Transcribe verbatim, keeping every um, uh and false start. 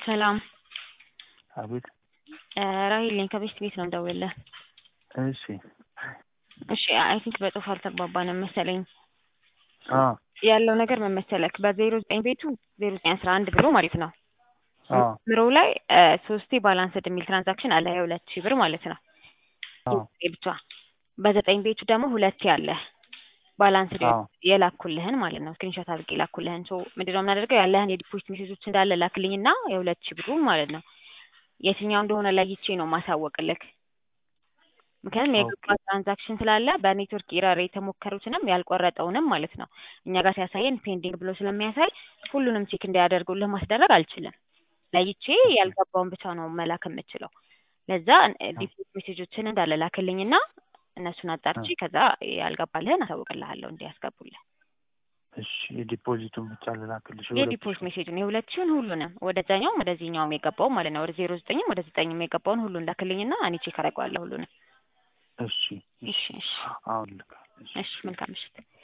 ሰላም አቤት። ራሂል ነኝ ከቤስት ቤት ነው የምደውልልህ። እሺ እሺ አይ ቲንክ በጽሁፍ አልተግባባንም መሰለኝ። አዎ ያለው ነገር ምን መሰለክ በዜሮ ዘጠኝ ቤቱ ዜሮ ዘጠኝ አስራ አንድ ብሎ ማለት ነው። አዎ ምሮው ላይ ሶስቴ ባላንስድ የሚል ትራንዛክሽን አለ የሁለት ሺህ ብር ማለት ነው። አዎ ብቻ በዘጠኝ ቤቱ ደግሞ ሁለቴ አለ ባላንስድ አዎ የላኩልህን ማለት ነው። ስክሪንሾት አድርጌ የላኩልህን ሶ ምንድነው የምናደርገው ያለህን የዲፖዚት ሜሴጆች እንዳለ ላክልኝና የሁለት ሺህ ብሩን ማለት ነው የትኛው እንደሆነ ለይቼ ነው ማሳወቅልክ። ምክንያቱም የገባ ትራንዛክሽን ስላለ በኔትወርክ ኢረር የተሞከሩትንም ያልቆረጠውንም ማለት ነው እኛ ጋር ሲያሳየን ፔንዲንግ ብሎ ስለሚያሳይ ሁሉንም ቼክ እንዲያደርጉልህ ማስደረግ አልችልም። ለይቼ ያልገባውን ብቻ ነው መላክ የምችለው። ለዛ ዲፖዚት ሜሴጆችን እንዳለ ላክልኝና እነሱን አጣርቼ ከዛ ያልገባልህን አሳውቅልሃለሁ እንዲያስገቡልህ። እሺ የዲፖዚቱን ብቻ ልላክልሽ? የዲፖዚት ሜሴጁን የሁለት ሺህን ሁሉንም ወደዛኛውም ወደዚህኛውም የገባው ማለት ነው ወደ ዜሮ ዘጠኝም ወደ ዘጠኝም የገባውን ሁሉን ላክልኝና እኔ ቼክ አደርገዋለሁ ሁሉንም። እሺ እሺ እሺ አሁን ልካለሽ። እሺ መልካም ምሽት።